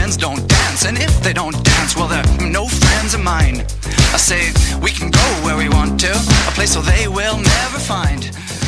friends don't dance, and if they don't dance, well, they're no friends of mine. I say we can go where we want to, a place so they will never find.